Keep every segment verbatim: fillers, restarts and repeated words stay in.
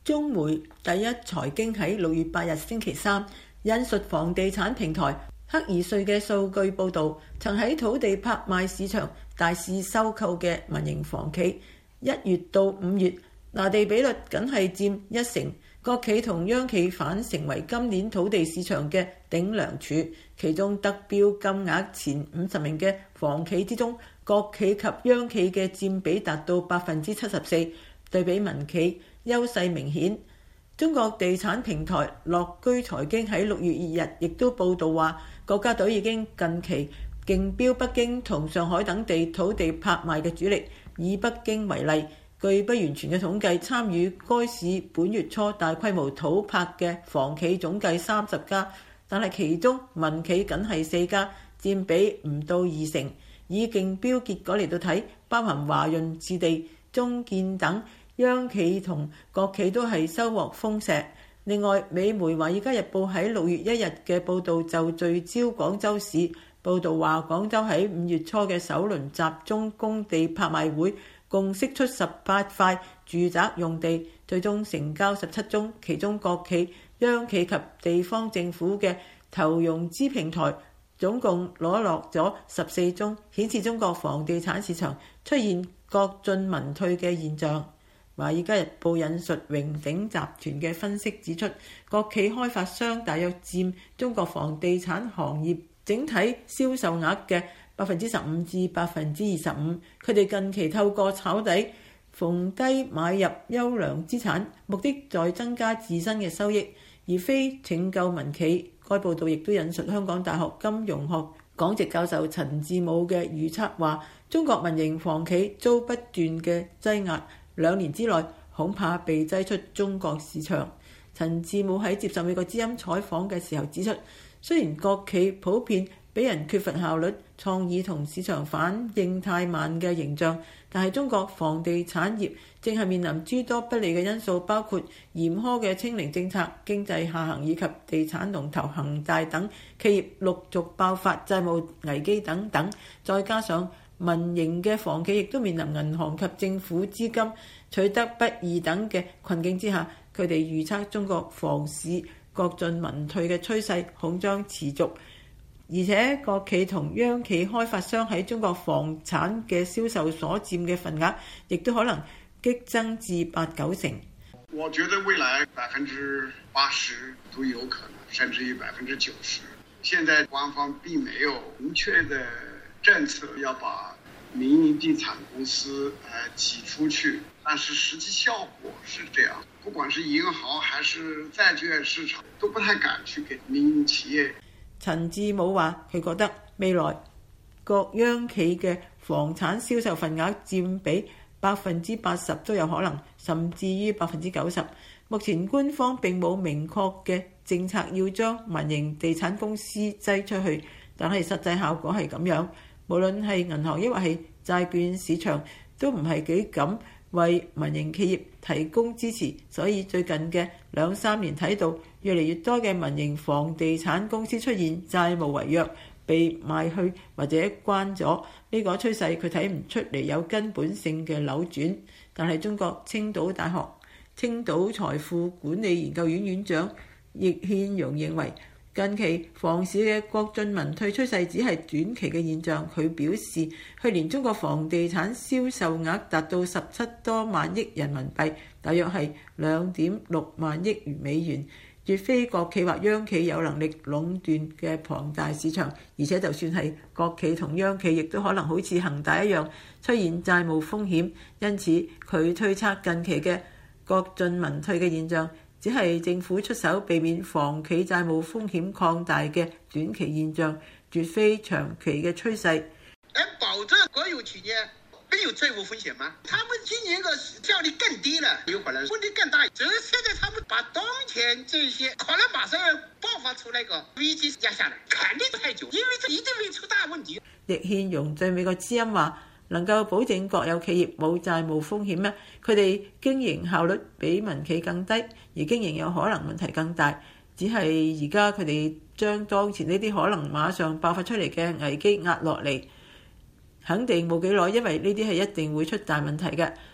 中媒第一財經喺六月八日星期三引述房地產平台克爾瑞嘅數據報導，曾喺土地拍賣市場大肆收購嘅民營房企，一月到五月拿地比率僅係佔一成。國企同央企反成為今年土地市場嘅頂梁柱，其中得標金額前五十名嘅房企之中，國企及央企嘅佔比達到百分之七十四，對比民企優勢明顯。中國地產平台樂居財經喺六月二日亦都報導話，國家隊已經近期競標北京同上海等地土地拍賣嘅主力。以北京為例，據不完全嘅統計，參與該市本月初大規模土拍嘅房企總計三十家，但係其中民企僅係四家，佔比唔到二成。以競標結果嚟到睇，包含華潤置地、中建等央企同國企都係收穫豐碩。另外，美媒《華爾街日報》喺六月一日嘅報導就聚焦廣州市，報導話廣州喺五月初嘅首輪集中供地拍賣會，共釋出十八塊住宅用地，最終成交十七宗，其中國企、央企及地方政府嘅投融資平台總共攞落咗十四宗，顯示中國房地產市場出現國進民退嘅現象。《華爾街日報》引述榮鼎集團嘅分析指出，國企開發商大約佔中國房地產行業整體銷售額嘅百分之十五至百分之二十五。佢哋近期透過炒底、逢低買入優良資產，目的在增加自身嘅收益，而非拯救民企。該報導亦都引述香港大學金融學講席教授陳志武嘅預測話，中國民營房企遭不斷嘅擠壓，兩年之內恐怕被擠出中國市場。陳志武喺接受美國之音採訪嘅時候指出，雖然國企普遍俾人缺乏效率、創意同市場反應太慢嘅形象，但係中國房地產業正係面臨諸多不利嘅因素，包括嚴苛嘅清零政策、經濟下行以及地產龍頭恒大等企業陸續爆發債務危機等等，再加上民營嘅房企亦都面臨銀行及政府資金取得不易等嘅困境之下，佢哋預測中國房市國進民退嘅趨勢恐將持續，而且國企同央企開發商喺中國房產嘅銷售所佔嘅份額亦都可能激增至八九成。 我覺得未來百分之八十都有可能，甚至於百分之九十。現在官方並沒有明確的政策要把民營地產公司呃擠出去，但是實際效果是這樣，不管是銀行還是債券市場都不太敢去給民營企業。 陳志武話佢覺得未來各央企嘅房產銷售份額佔比百分之八十都有可能，甚至於百分之九十。目前官方並冇明確嘅政策要將民營地產公司擠出去，但係實際效果係咁樣。無論係銀行抑或係債券市場，都唔係幾敢為民營企業提供支持，所以最近嘅兩三年睇到越嚟越多嘅民營房地產公司出現債務違約、被賣去或者關咗，呢個趨勢佢睇唔出嚟有根本性嘅扭轉。但係中國青島大學青島財富管理研究院院長易憲容認為，近期房市嘅國進民退趨勢只係短期嘅現象。佢表示，去年中國房地產銷售額達到十七多萬億人民幣，大約係兩點六萬億美元，絕非國企或央企有能力壟斷嘅龐大市場。而且就算係國企同央企，亦都可能好似恒大一樣出現債務風險。因此，佢推測近期嘅國進民退嘅現象，只係政府出手避免房企債務風險擴大嘅短期現象，絕非長期嘅趨勢。 能保證國有企業沒有債務風險嗎？他們經營個效率更低了，有可能問題更大。只是現在他們把當前這些可能馬上要爆發出來個危機壓下來，肯定不太久，因為這一定會出大問題。 易憲容對美國之音話，能夠保證國有企業冇債務風險咩？佢哋經營效率比民企更低，而經營有可能問題更大。只係而家佢哋將當前呢啲可能馬上爆發出嚟嘅危機壓落嚟，肯定冇幾耐，因為呢啲係一定會出大問題嘅。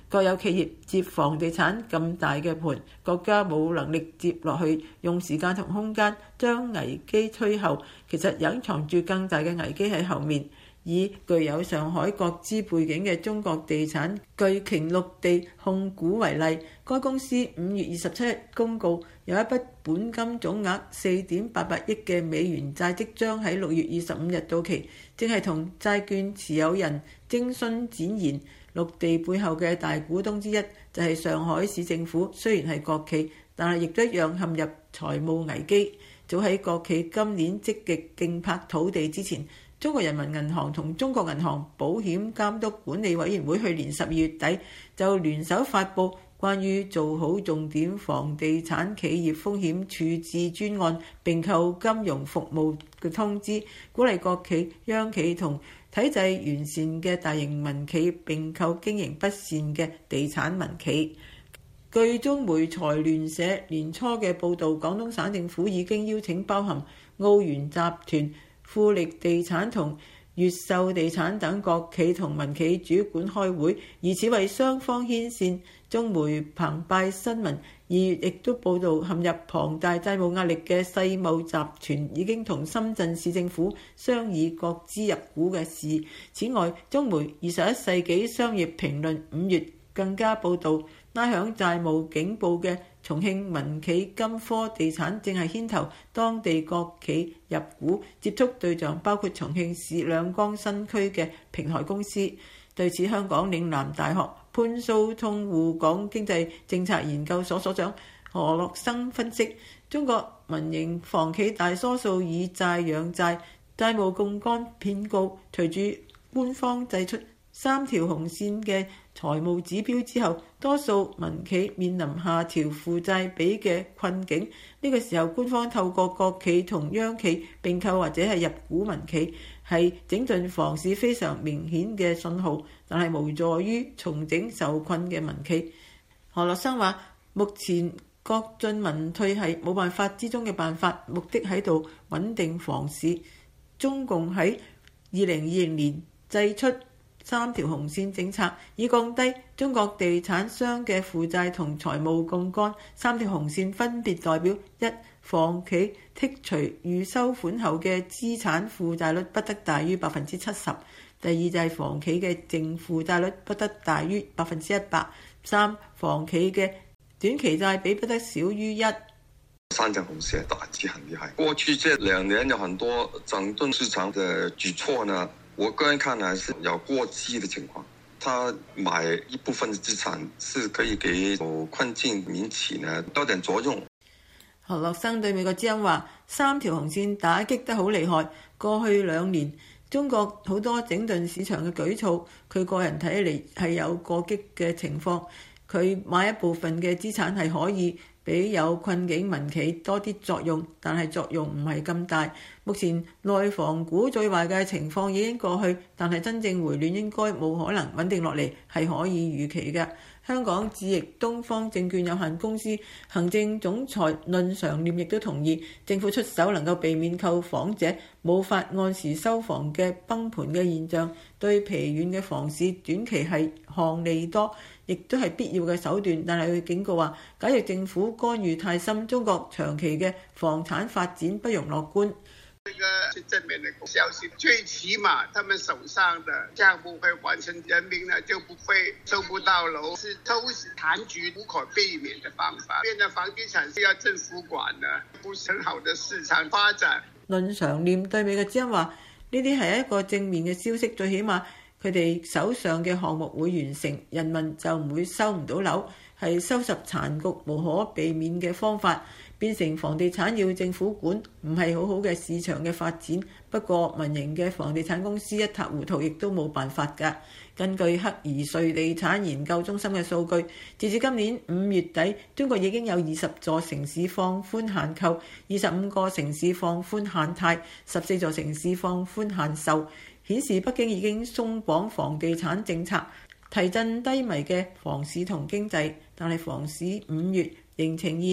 國有企業接房地產咁大嘅盤，國家冇能力接落去，用時間同空間將危機推後，其實隱藏住更大嘅危機喺後面。以具有上海國資背景嘅中國地產巨鯨綠地控股為例，該公司五月二十七日公告有一筆本金總額四點八八億嘅美元債即將喺六月二十五日到期，正係同債券持有人徵詢展言。綠地背後嘅大股東之一就係上海市政府，雖然係國企，但係亦都一樣陷入財務危機。早喺國企今年積極競拍土地之前，中國人民銀行同中國銀行保險監督管理委員會去年十二月底就聯手發布關於做好重點房地產企業風險處置專案並購金融服務嘅通知，鼓勵國企、央企同體制完善嘅大型民企並購經營不善嘅地產民企。據中媒財聯社年初嘅報導，廣東省政府已經邀請包含奧園集團、富力地產同越秀地產等國企同民企主管開會，以此為雙方牽線。中媒澎湃新聞二月亦都報導，陷入龐大債務壓力嘅世茂集團已經同深圳市政府商議國資入股嘅事。此外，中媒二十一世紀商業評論五月更加報導，拉響債務警報嘅重慶民企金科地產正係牽頭當地國企入股，接觸對象包括重慶市兩江新區嘅平台公司。對此，香港嶺南大學潘蘇通滬港經濟政策研究所所長何樂生分析，中國民營房企大多數以債養債，債務槓桿偏高，隨住官方制出三條紅線嘅財務指標之後，多數民企面臨下調負債比嘅困境。呢、這個時候，官方透過國企同央企並購或者係入股民企，係整頓房市非常明顯嘅信號，但係無助於重整受困嘅民企。何樂生話：目前國進民退係冇辦法之中嘅辦法，目的喺度穩定房市。中共喺二零二零年祭出三條紅線政策，以降低中國地產商嘅負債同財務槓桿。三條紅線分別代表：一、房企剔除預收款後嘅資產負債率不得大於百分之七十；第二就係房企嘅淨負債率不得大於百分之一百；三、房企嘅短期債比不得少於一。 三條紅線打擊很厲害。過去這兩年有很多整頓市場的舉措呢，我個人看來是有過激的情況。他買一部分的資產是可以給有困境民企呢多點作用。 何樂生對美國之音話：三條紅線打擊得好厲害。過去兩年中國好多整頓市場嘅舉措，佢個人睇嚟係有過激嘅情況。佢買一部分嘅資產係可以俾有困境民企多啲作用，但係作用唔係咁大。目前內房股最壞嘅情況已經過去，但係真正回暖應該冇可能穩定落嚟，係可以預期嘅。香港智易東方證券有限公司行政總裁論常念亦都同意，政府出手能夠避免購房者冇法按時收房嘅崩盤嘅現象，對疲軟嘅房市短期係項利多，亦都係必要嘅手段。但係佢警告話，假如政府干預太深，中國長期嘅房產發展不容樂觀。 這個是正面的消息，最起碼他們手上的項目會完成，人民呢就不會收不到樓，是都是殘局無可避免的方法。變成房地產是要政府管的，不是很好的市場發展。 論常念對美國之音話，呢啲係一個正面嘅消息，最起碼佢哋手上嘅項目會完成，人民就唔會收唔到樓，係收拾殘局無可避免嘅方法。變成房地產要政府管，唔係好好嘅市場嘅發展。不過民營嘅房地產公司一塌糊塗，亦都冇辦法㗎。根據克怡瑞地產研究中心嘅數據，截至今年五月底，中國已經有二十座城市放寬限購，二十五個城市放寬限貸，十四座城市放寬限售，顯示北京已經鬆綁房地產政策，提振低迷嘅房市同經濟。但係房市五月仍呈現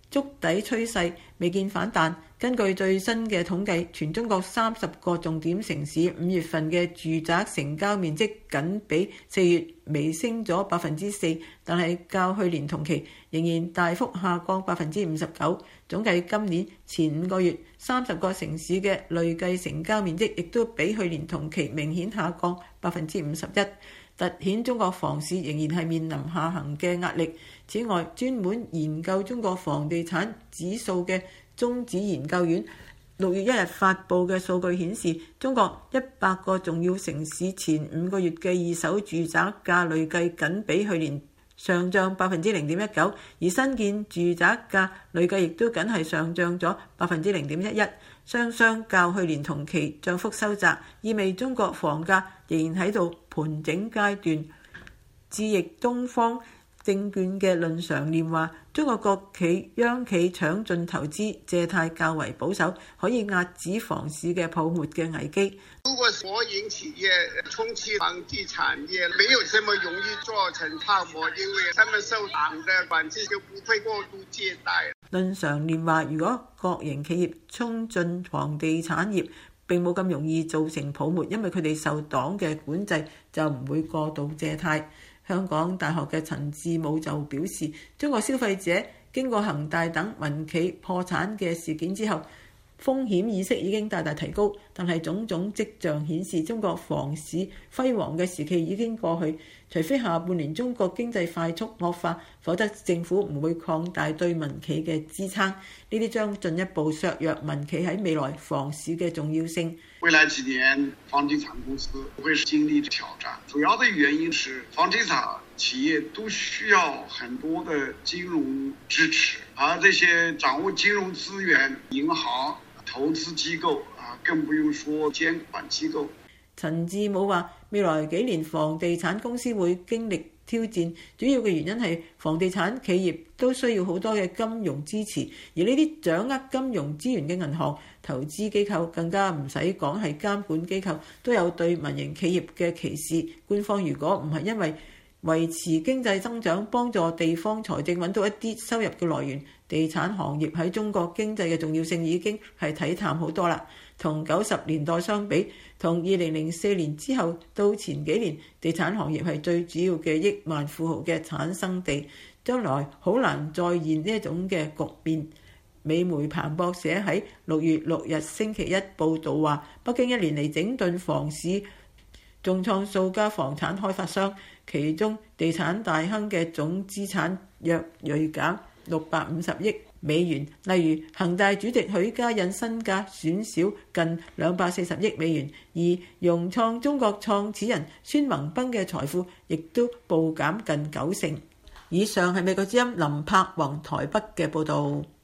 築底趨勢未見反彈。根據最新嘅統計，全中國三十個重點城市五月份嘅住宅成交面積僅比四月微升咗百分之四，但係較去年同期仍然大幅下降百分之五十九。總計今年前五個月，三十個城市嘅累計成交面積亦都比去年同期明顯下降百分之五十一，凸顯中國房市仍然係面臨下行嘅壓力。此外，專門研究中國房地產指數嘅中指研究院六月一日發布嘅數據顯示，中國一百個重要城市前五個月嘅二手住宅價累計僅比去年上漲百分之零點一九，而新建住宅價累計亦都僅係上漲咗百分之零點一一，雙雙較去年同期漲幅收窄，意味中國房價仍然喺度盤整階段。智易東方證券嘅論常念話，中國國企央企搶進投資借貸較為保守，可以壓止房市嘅泡沫嘅危機。 如果國營企業重啟房地產業，沒有這麼容易做成泡沫，因為他們受黨的管制，就不會過度借貸。 論常念話，如果國營企業衝進房地產業，並冇咁容易造成泡沫，因為佢哋受黨嘅管制，就唔會過度借貸。香港大學嘅陳志武就表示，中國消費者經過恒大等民企破產嘅事件之後，風險意識已經大大提高，但係種種跡象顯示中國房市輝煌嘅時期已經過去，除非下半年中國經濟快速惡化，否則政府唔會擴大對民企嘅支撐，呢啲將進一步削弱民企喺未來房市嘅重要性。 未來幾年房地產公司會經歷挑戰，主要的原因是房地產企業都需要很多的金融支持，而這些掌握金融資源銀行、投資機構啊，更不用說監管機構。 陳志武話：未來幾年房地產公司會經歷挑戰，主要嘅原因係房地產企業都需要好多嘅金融支持，而呢啲掌握金融資源嘅銀行、投資機構更加唔使講係監管機構，都有對民營企業嘅歧視。官方如果唔係因為維持經濟增長，幫助地方財政揾到一啲收入嘅來源，地產行業喺中國經濟嘅重要性已經係睇淡好多啦。同九十年代相比，同二零零四年之後到前幾年，地產行業係最主要嘅億萬富豪嘅產生地，將來好難再現呢一種嘅局面。美媒彭博社喺六月六日星期一報導話，北京一年嚟整頓房市，重創數家房產開發商，其中地產大亨嘅總資產約銳減六百五十億美元。例如恒大主席許家印身價損少近兩百四十億美元，而融創中國創始人孫宏斌嘅財富亦都暴減近九成。以上係美國之音林柏宏台北嘅報導。